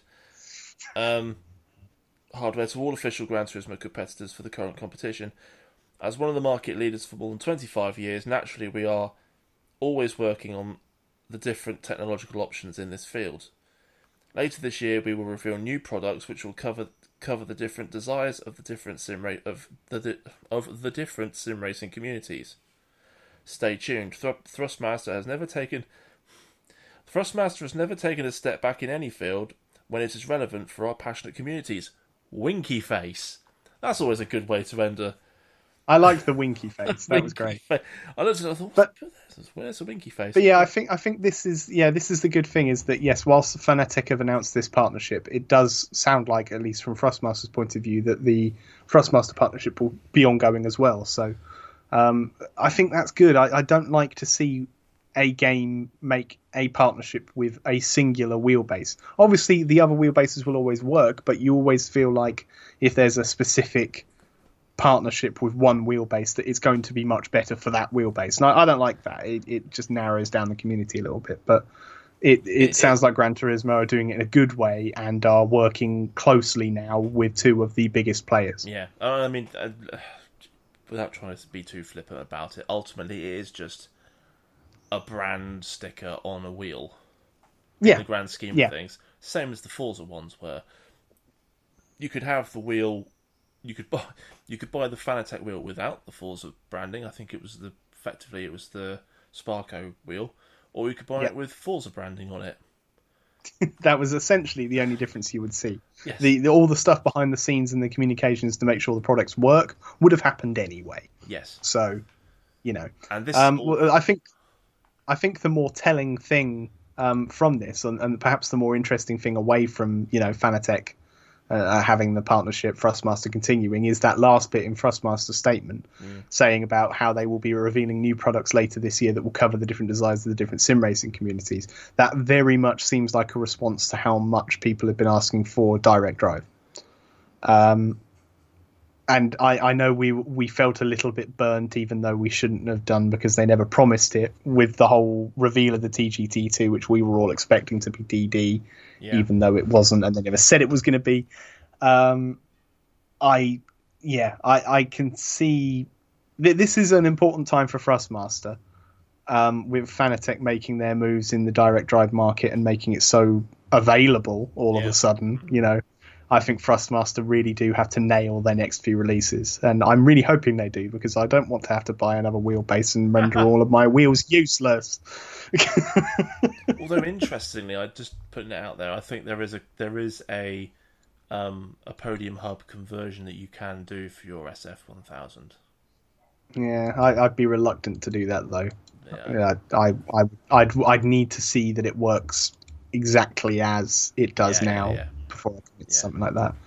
Hardware to all official Gran Turismo competitors for the current competition. As one of the market leaders for more than 25 years, naturally we are always working on the different technological options in this field. Later this year, we will reveal new products which will cover the different desires of the different the different sim racing communities. Stay tuned. Thrustmaster has never taken a step back in any field when it is relevant for our passionate communities. Winky face. That's always a good way to end a. I liked the winky face. That was great. I looked at it, I thought, where's the winky face? But yeah, I think this is the good thing is that yes, whilst Fanatec have announced this partnership, it does sound like, at least from Thrustmaster's point of view, that the Thrustmaster partnership will be ongoing as well. So I think that's good. I don't like to see a game make a partnership with a singular wheelbase. Obviously, the other wheelbases will always work, but you always feel like if there's a specific partnership with one wheelbase that it's going to be much better for that wheelbase. And I don't like that. It just narrows down the community a little bit. But it sounds like Gran Turismo are doing it in a good way and are working closely now with 2 of the biggest players. Yeah, I mean, without trying to be too flippant about it, ultimately it is just a brand sticker on a wheel. Yeah. In the grand scheme of things. Same as the Forza ones, where you could have the wheel. You could buy the Fanatec wheel without the Forza branding. I think it was the Sparco wheel, or you could buy it with Forza branding on it. That was essentially the only difference you would see. Yes. All the stuff behind the scenes and the communications to make sure the products work would have happened anyway. Yes. So, and this. I think the more telling thing from this, and perhaps the more interesting thing away from Fanatec. Having the partnership, Thrustmaster continuing, is that last bit in Thrustmaster's statement saying about how they will be revealing new products later this year that will cover the different desires of the different sim racing communities. That very much seems like a response to how much people have been asking for direct drive. And I know we felt a little bit burnt, even though we shouldn't have done, because they never promised it with the whole reveal of the TGT2, which we were all expecting to be DD, even though it wasn't, and they never said it was going to be. I can see this is an important time for Thrustmaster, with Fanatec making their moves in the direct drive market and making it so available all of a sudden, I think Thrustmaster really do have to nail their next few releases, and I'm really hoping they do, because I don't want to have to buy another wheelbase and render all of my wheels useless. Although interestingly, I just putting it out there, I think there is a a Podium Hub conversion that you can do for your SF1000. Yeah, I'd be reluctant to do that though. Yeah. I'd need to see that it works exactly as it does now before I commit to something like that.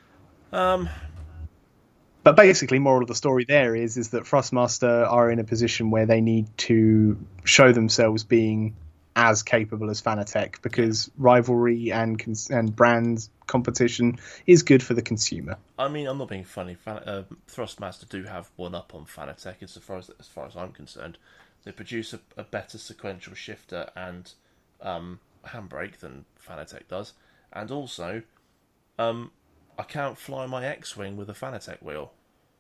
But basically, moral of the story there is that Thrustmaster are in a position where they need to show themselves being as capable as Fanatec, because rivalry and brand competition is good for the consumer. I mean, I'm not being funny. Thrustmaster do have one up on Fanatec as far as I'm concerned. They produce a better sequential shifter and handbrake than Fanatec does, and also I can't fly my X-Wing with a Fanatec wheel.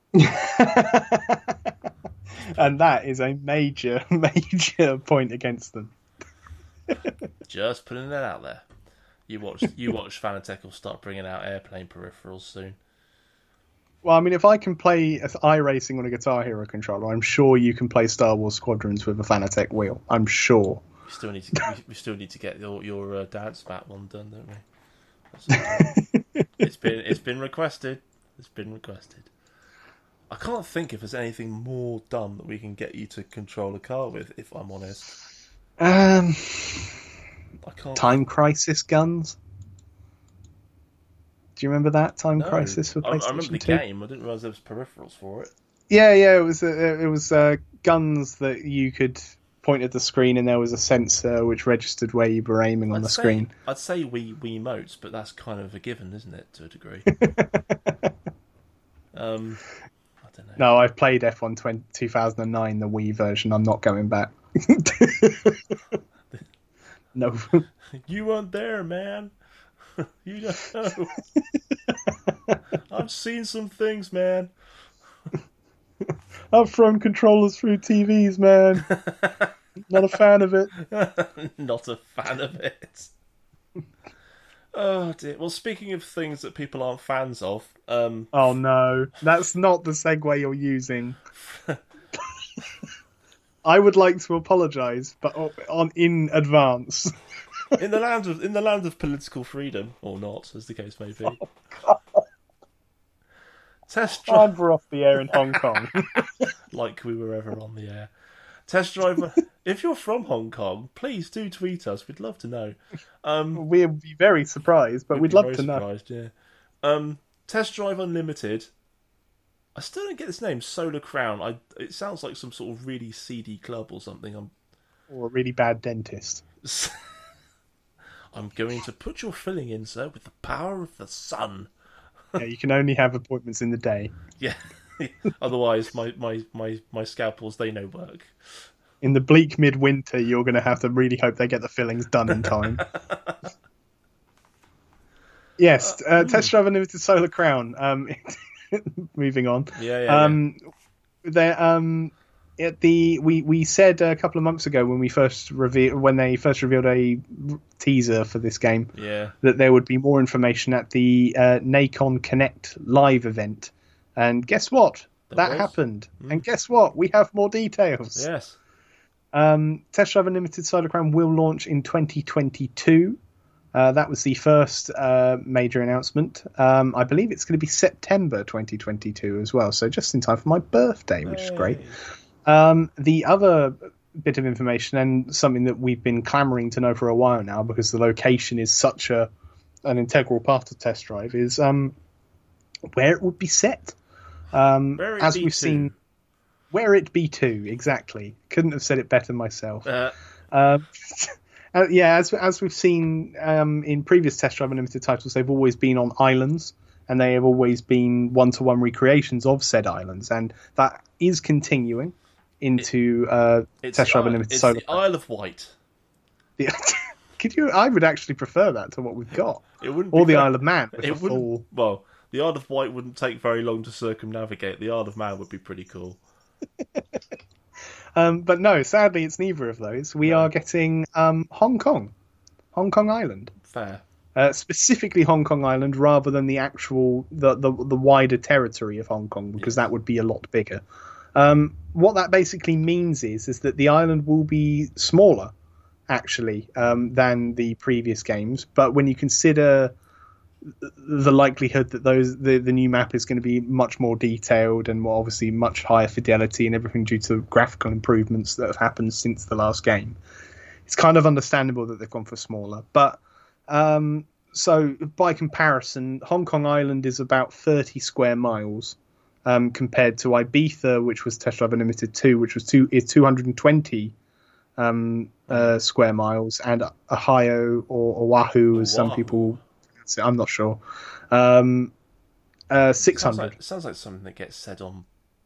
And that is a major point against them. Just putting that out there. You watch Fanatec will start bringing out airplane peripherals soon. Well, I mean, if I can play iRacing on a Guitar Hero controller, I'm sure you can play Star Wars Squadrons with a Fanatec wheel. I'm sure. We still need to get your dance mat one done, don't we? It's been requested. It's been requested. I can't think if there's anything more dumb that we can get you to control a car with, if I'm honest. I can't. Time Crisis guns. Do you remember that Time Crisis for PlayStation 2? I remember the game. I didn't realise there was peripherals for it. Yeah. It was guns that you could point at the screen, and there was a sensor which regestered where you were aiming on the screen. I'd say Wiimotes, but that's kind of a given, isn't it, to a degree? I don't know. No, I've played F1 2009, the Wii version. I'm not going back. No. You weren't there, man. You don't know. I've seen some things, man. I've thrown controllers through TVs, man. Not a fan of it. Not a fan of it. Oh dear. Well, speaking of things that people aren't fans of, oh no, that's not the segue you're using. I would like to apologise, but in advance. in the land of political freedom, or not, as the case may be. Oh, God. Test drive. We're off the air in Hong Kong. Like we were ever on the air. Test drive. If you're from Hong Kong, please do tweet us. We'd love to know. We'd be very surprised, but we'd love to know. Yeah. Test Drive Unlimited. I still don't get this name, Solar Crown. It sounds like some sort of really seedy club or something. Or a really bad dentist. I'm going to put your filling in, sir, with the power of the sun. Yeah, you can only have appointments in the day. Yeah. Otherwise, my scalpels, they no work. In the bleak midwinter, you're going to have to really hope they get the fillings done in time. Yes, Test Drive Unlimited Solar Crown. Moving on. Yeah. We said a couple of months ago when they first revealed a teaser for this game, that there would be more information at the Nacon Connect live event, and guess what? That happened. And guess what? We have more details. Yes. Test Drive Unlimited Solar Crown will launch in 2022. That was the first major announcement. I believe it's going to be September 2022 as well, so just in time for my birthday, which is great. The other bit of information, and something that we've been clamouring to know for a while now, because the location is such an integral part of Test Drive, is where it would be set. As we've seen, where it be to, exactly. Couldn't have said it better myself. As we've seen in previous Test Drive Unlimited titles, they've always been on islands, and they have always been one-to-one recreations of said islands, and that is continuing into Test Drive Unlimited Solar. It's the Isle of Wight. I would actually prefer that to what we've got. It wouldn't. Or the Isle of Man. Well, the Isle of Wight wouldn't take very long to circumnavigate. The Isle of Man would be pretty cool. But no, sadly, it's neither of those. We are getting Hong Kong Island. Fair. Specifically Hong Kong Island, rather than the actual the wider territory of Hong Kong, because that would be a lot bigger. What that basically means is that the island will be smaller, actually, than the previous games. But when you consider the likelihood that the new map is going to be much more detailed and more obviously much higher fidelity and everything due to graphical improvements that have happened since the last game. It's kind of understandable that they've gone for smaller, but so by comparison, Hong Kong Island is about 30 square miles compared to Ibiza, which was Test Drive Unlimited 2, which was 220 square miles, and Ohio or Oahu, as some people say, I'm not sure, 600. Sounds like something that gets said on.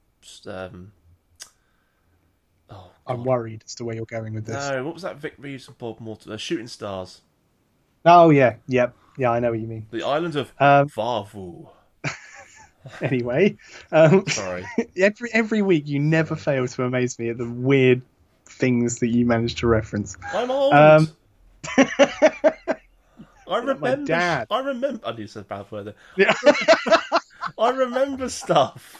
I'm worried as to where you're going with this. No, what was that Vic Reeves and Bob Morton? Shooting Stars. Oh, yeah. Yep. Yeah, I know what you mean. The island of Vavu. Anyway. Sorry. Every week you never fail to amaze me at the weird things that you manage to reference. I'm old. I remember. My dad. I remember. I need to say a bad word there. Yeah. I remember stuff.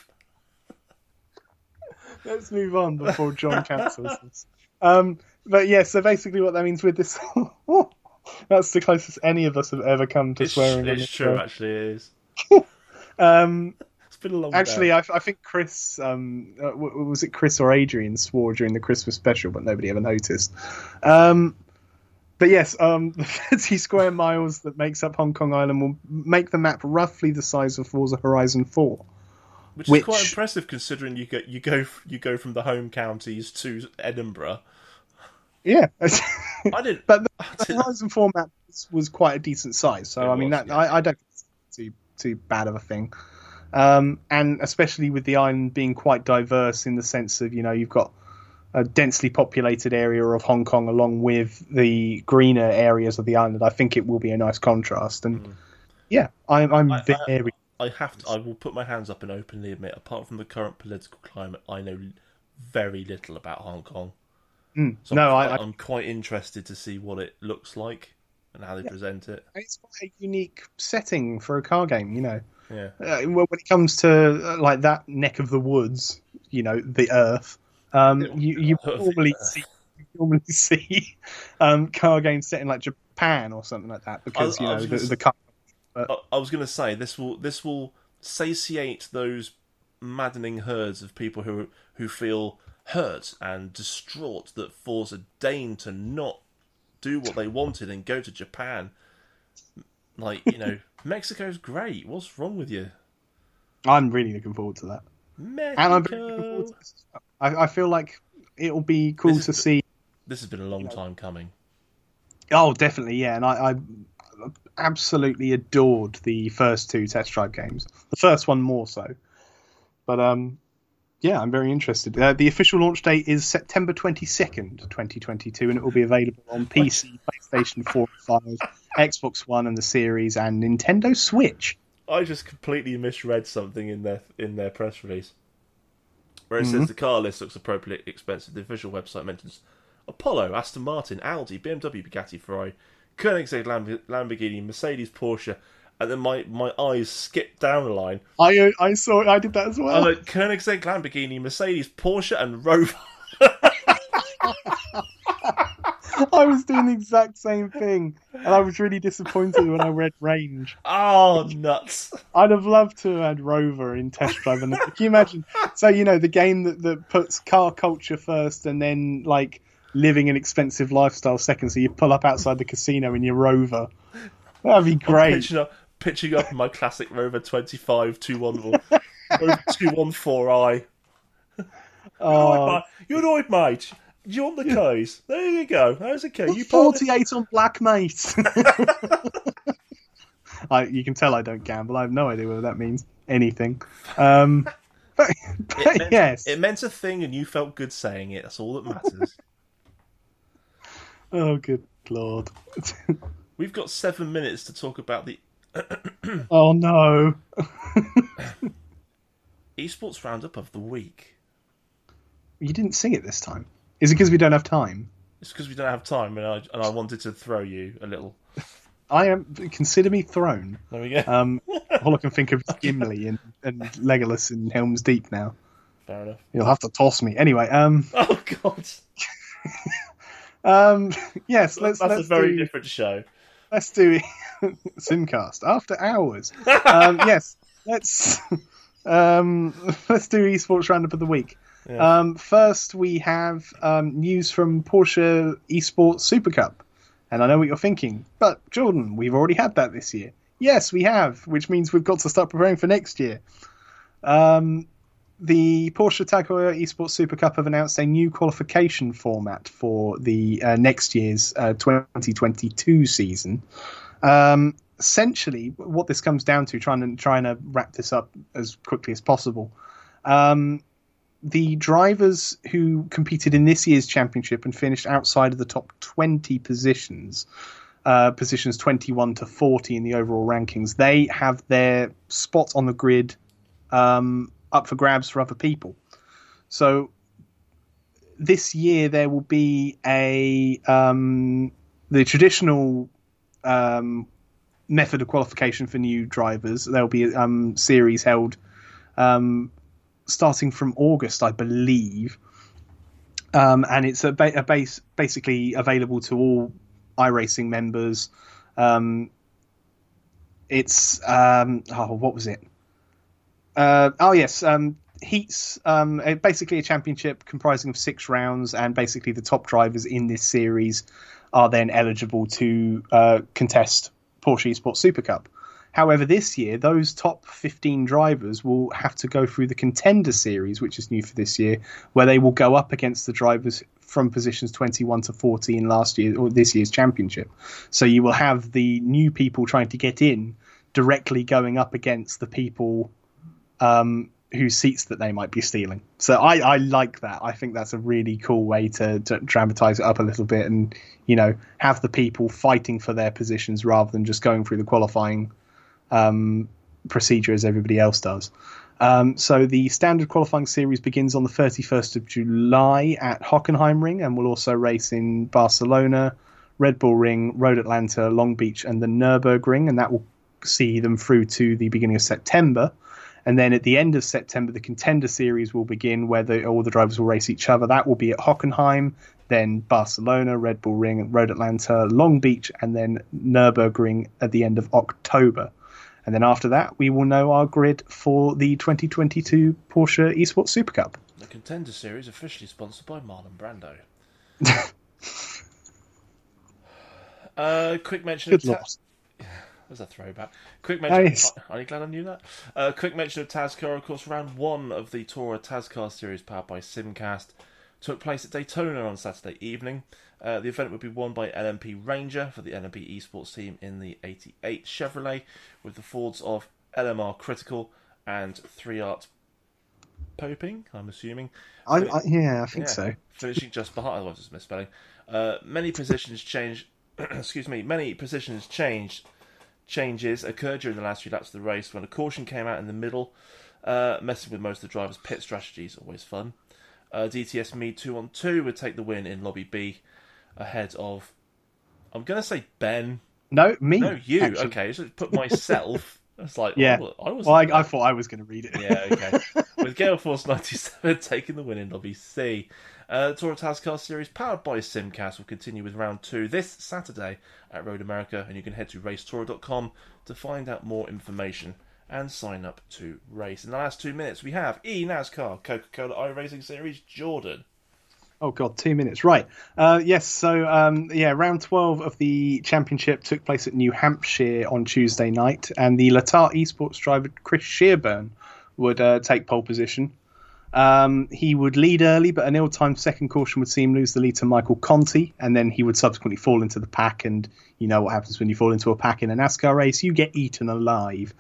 Let's move on before John cancels this. But yeah, so basically what that means with this... That's the closest any of us have ever come to swearing. It's true, actually, it is. It's been a long actually, day. I think Chris, was it Chris or Adrian swore during the Christmas special, but nobody ever noticed. But yes, the 30 square miles that makes up Hong Kong Island will make the map roughly the size of Forza Horizon 4. Which is quite impressive considering you go from the home counties to Edinburgh. Yeah, I didn't. But the Horizon 4 map was quite a decent size, so I don't think it's too bad of a thing. And especially with the island being quite diverse in the sense of you've got a densely populated area of Hong Kong along with the greener areas of the island. I think it will be a nice contrast, and I'm very. I will put my hands up and openly admit, apart from the current political climate, I know very little about Hong Kong. So I'm quite interested to see what it looks like and how they present it. It's quite a unique setting for a car game, Yeah. When it comes to like that neck of the woods, the Earth, you normally see car games set in like Japan or something like that because the car. I was going to say this will satiate those maddening herds of people who feel hurt and distraught that Forza deigned to not do what they wanted and go to Japan. Mexico's great. What's wrong with you? I'm really looking forward to that. Mexico. And I'm very looking forward to this as well. I feel like it'll be cool to see. This has been a long time coming. Oh, definitely, yeah. And I absolutely adored the first two Test Drive games. The first one more so. But yeah, I'm very interested. The official launch date is September 22nd, 2022, and it will be available on PC, PlayStation 4 and 5, Xbox One and the Series, and Nintendo Switch. I just completely misread something in their press release, where it says the car list looks appropriately expensive. The official website mentions Apollo, Aston Martin, Audi, BMW, Bugatti, Ferrari, Koenigsegg, Lamborghini, Mercedes, Porsche. And then my eyes skipped down a line. I saw it. I did that as well. I like Koenigsegg, Lamborghini, Mercedes, Porsche, and Rover. I was doing the exact same thing, and I was really disappointed when I read Range. Oh, nuts! I'd have loved to have had Rover in Test Drive. Can you imagine? So the game that puts car culture first, and then like living an expensive lifestyle second. So you pull up outside the casino in your Rover. That'd be great. Pitching up in my classic Rover 25 214i. You're right, mate. You want the keys? There you go. How's the key? You 48 on black, mate. You can tell I don't gamble. I have no idea whether that means anything. But yes, it meant a thing, and you felt good saying it. That's all that matters. Oh, good Lord. We've got 7 minutes to talk about the oh no. Esports Roundup of the week. You didn't sing it this time. Is it because we don't have time? It's because we don't have time, and I wanted to throw you a little. Consider me thrown. There we go. All I can think of is Gimli and Legolas in Helm's Deep now. Fair enough. You'll have to toss me anyway. Oh God. Yes, let's. That's let's a very do... different show. let's do Simcast after hours. Yes, let's do esports roundup of the week. Yeah. First, we have news from Porsche Esports Super Cup, and I know what you're thinking, but Jordan, we've already had that this year. Yes, we have, which means we've got to start preparing for next year. The Porsche Tag Heuer Esports Super Cup have announced a new qualification format for the next year's 2022 season. Essentially, what this comes down to, trying to wrap this up as quickly as possible. The drivers who competed in this year's championship and finished outside of the top 20 positions 21 to 40 in the overall rankings, they have their spot on the grid up for grabs for other people. So this year there will be the traditional method of qualification for new drivers. There will be a series held starting from August, I believe, and it's basically available to all iRacing members. It's what was it? Heats, basically a championship comprising of 6 rounds, and basically the top drivers in this series are then eligible to contest Porsche Esports Super Cup. However, this year, those top 15 drivers will have to go through the Contender Series, which is new for this year, where they will go up against the drivers from positions 21 to 40 in this year's championship. So you will have the new people trying to get in directly going up against the people whose seats that they might be stealing. So I like that. I think that's a really cool way to dramatize it up a little bit and, have the people fighting for their positions rather than just going through the qualifying procedure as everybody else does. So the standard qualifying series begins on the 31st of July at Hockenheimring and will also race in Barcelona, Red Bull Ring, Road Atlanta, Long Beach and the Nürburgring, and that will see them through to the beginning of September. And then at the end of September, the Contender Series will begin, where all the drivers will race each other. That will be at Hockenheim, then Barcelona, Red Bull Ring, Road Atlanta, Long Beach, and then Nürburgring at the end of October. And then after that, we will know our grid for the 2022 Porsche Esports Super Cup. The Contender Series officially sponsored by Marlon Brando. Quick mention Good of... loss. There's a throwback. Quick mention. Nice. Are you glad I knew that? Quick mention of TASCAR. Of course, round 1 of the Tourer TASCAR series powered by Simcast took place at Daytona on Saturday evening. The event would be won by LMP Ranger for the LMP Esports team in the 88 Chevrolet, with the Fords of LMR Critical and 3Art Poping, I'm assuming. I think so. Finishing just behind, otherwise it's misspelling. Many positions changed. Many positions changes occurred during the last few laps of the race when a caution came out in the middle, messing with most of the drivers' pit strategies. Always fun. DTS Mead 2-on-2 would take the win in Lobby B ahead of, I'm going to say Ben. No, me. No, you. Actually. Okay, so put myself. It's like, yeah. I thought I was going to read it. Yeah, okay. With Gale Force 97 taking the win in Lobby C. Tourer TASCAR series powered by Simcast will continue with round 2 this Saturday at Road America, and you can head to racetourer.com to find out more information and sign up to race. In the last 2 minutes, we have eNASCAR Coca-Cola iRacing Series Jordan. Oh God, 2 minutes. Right. Yes. So, round 12 of the championship took place at New Hampshire on Tuesday night, and the Latar Esports driver Chris Shearburn would take pole position. He would lead early, but an ill-timed second caution would see him lose the lead to Michael Conti, and then he would subsequently fall into the pack. And you know what happens when you fall into a pack in a NASCAR race? You get eaten alive.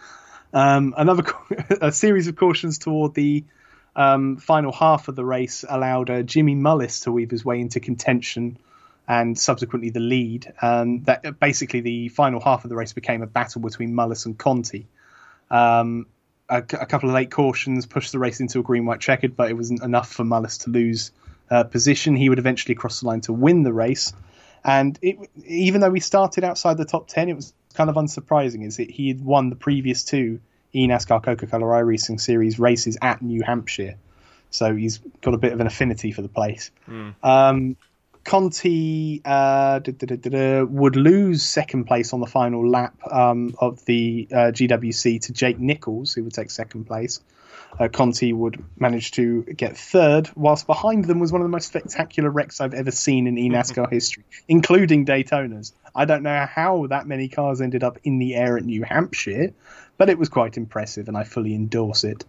A series of cautions toward the final half of the race allowed Jimmy Mullis to weave his way into contention and subsequently the lead. That basically the final half of the race became a battle between Mullis and Conti. A couple of late cautions pushed the race into a green-white checkered, but it wasn't enough for Mullis to lose position. He would eventually cross the line to win the race. And even though we started outside the top 10, it was kind of unsurprising, is that he had won the previous 2 eNASCAR Coca-Cola iRacing Series races at New Hampshire. So he's got a bit of an affinity for the place. Conti would lose second place on the final lap of the GWC to Jake Nichols, who would take second place. Conti would manage to get third, whilst behind them was one of the most spectacular wrecks I've ever seen in eNASCAR history, including Daytona's. I don't know how that many cars ended up in the air at New Hampshire, but it was quite impressive, and I fully endorse it.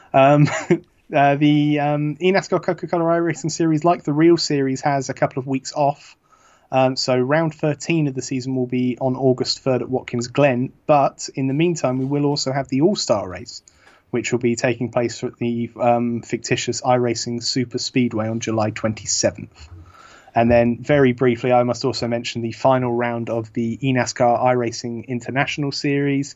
The eNASCAR Coca-Cola iRacing Series, like the real series, has a couple of weeks off. So round 13 of the season will be on August 3rd at Watkins Glen. But in the meantime, we will also have the All-Star Race, which will be taking place at the fictitious iRacing Super Speedway on July 27th. And then, very briefly, I must also mention the final round of the eNASCAR iRacing International Series.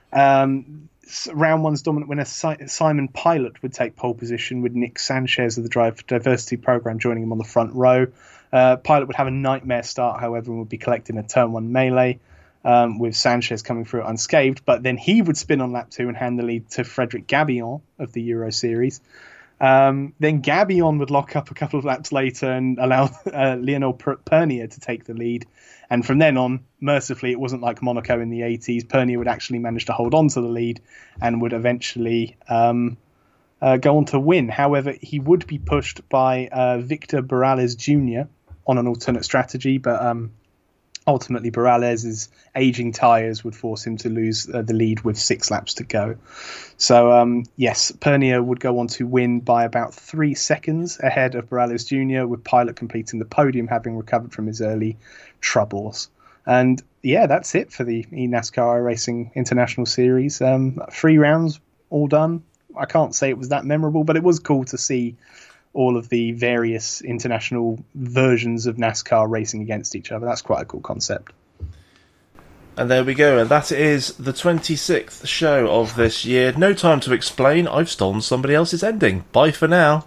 Round one's dominant winner Simon Pilot would take pole position, with Nick Sanchez of the Drive Diversity program joining him on the front row. Pilot would have a nightmare start, however, and would be collecting a turn one melee, with Sanchez coming through unscathed. But then he would spin on lap 2 and hand the lead to Frederic Gabillon of the Euro Series. Then Gabillon would lock up a couple of laps later and allow Lionel Pernier to take the lead. And from then on, mercifully, it wasn't like Monaco in the 80s. Pernier would actually manage to hold on to the lead and would eventually go on to win. However, he would be pushed by Victor Borrales Jr. on an alternate strategy, but ultimately Borrales' aging tyres would force him to lose the lead with 6 laps to go. So, yes, Pernier would go on to win by about 3 seconds ahead of Borrales Jr., with Pilot completing the podium, having recovered from his early troubles. And, yeah, that's it for the eNASCAR iRacing International Series. 3 rounds, all done. I can't say it was that memorable, but it was cool to see all of the various international versions of NASCAR racing against each other. That's quite a cool concept. And there we go, and that is the 26th show of this year. No time to explain, I've stolen somebody else's ending. Bye for now.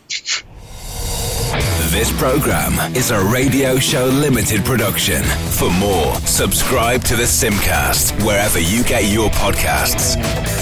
This programme is a Radio Show Limited production. For more, subscribe to the Simcast wherever you get your podcasts.